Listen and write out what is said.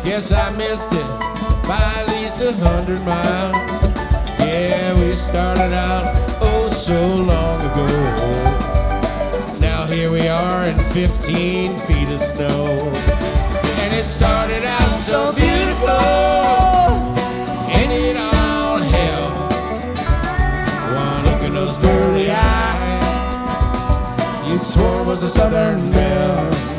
Guess I missed it by at least 100 miles. Yeah, we started out oh so long ago. Now here we are in 15 feet of snow. And it started out so beautiful, ended all hell. One look in those dirty eyes, you'd swore was a Southern belle.